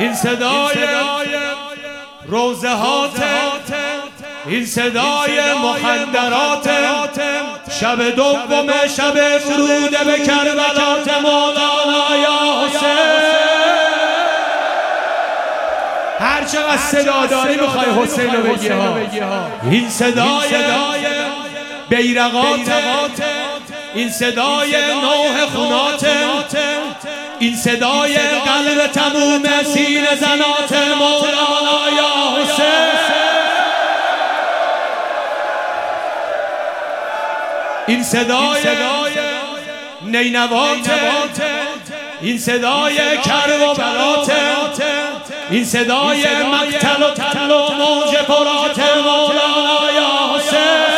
این صدای روزه هاتم، این صدای مخدرات، شب دوم شب ورود به کربلات مولانا یا حسین. هر چقدر صدا داری میخوای حسین رو بگی ها. این صدای بیرقات، این صدای نوح خونات، این صدای قلب تموم سینه زنات مولانا یا حسین. این صدای نینوات، این صدای کرب و بلات، این صدای مقتل و تل و موج فرات مولانا یا حسین.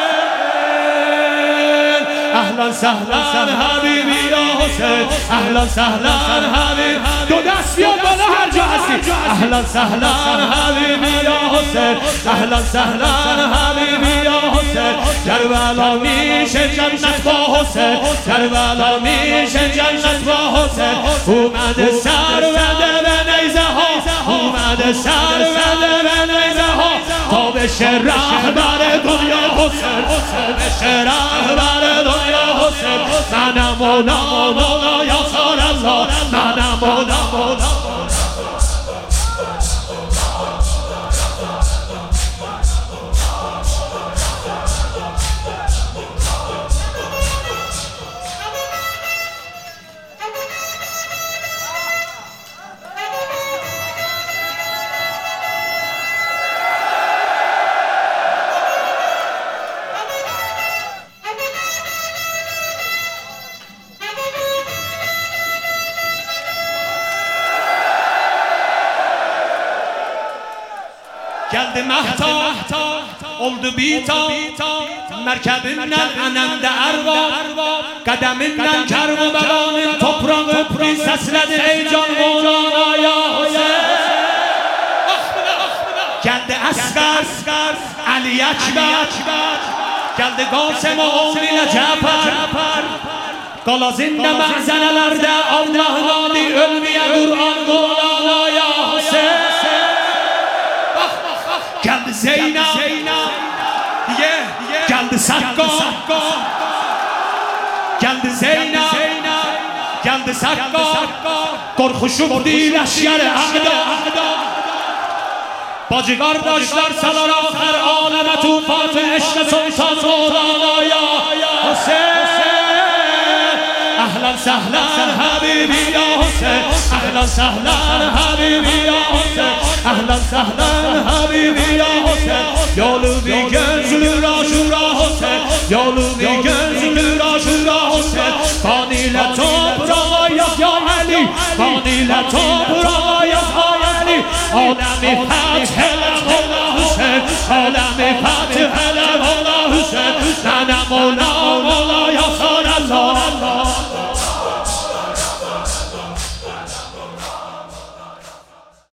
اهلا سهلا حبیبی یا حسین، اهلا سهلا حبیبی. دو دست بیاد بالا هر جا هستی. اهلا سهلا حبیبی یا حسین، اهلا سهلا حبیبی یا حسین. کربلا میشه جنت با حسین، کربلا میشه جنت با حسین. اومده سرورده به نیزه ها، اومده سرورده به نیزه ها. تا بشه رهبر دنیا حسین، بشه رهبر دنیا حسین. منم مولا یا سال الله، منم مولا. Geldi mehta, oldu bita, merkebinden anende erva, kademinden Kerbela'nın toprağı bir sesledi ey can Mevlana ya Hüseyin. Geldi Asgar, Ali Ekber, geldi Qasım oğlu ile Cafer. Qala zinde məhzənələrdə Allah'ın adı ölməyə Qur'an Mevlana ya Hüseyin. Geldi Zeynep, geldi Sakko, geldi Zeynep, geldi Sakko. Korkuşup değil eşyer ahda. Bacı kardeşler salar ahir aleme tufat eşle sultan Mevlana ya Hüseyin. Ahlan sahlan habibi ya Hüseyin, ahlan sahlan habibi ya Hüseyin, ahlan sahlan habibi ya Hüseyin. Yolu bir gözlü aşura Hüseyin, yolu bir gözlü aşura Hüseyin. Kanile toprağa yaz ya Ali, kanile toprağa yaz Ali. Alemi fethele ola Hüseyin, alemi fethele ola Hüseyin. Nene Mevlana